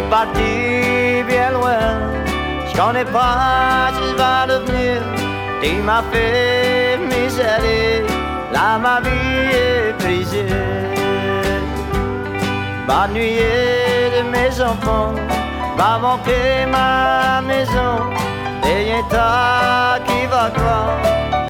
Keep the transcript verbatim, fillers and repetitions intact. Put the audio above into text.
parti bien loin. Je connais pas ce qui va devenir. Tu m'as fait misère, là ma vie est brisée. Va nuit de mes enfants, va manquer ma maison. Et y'a un tas qui va croire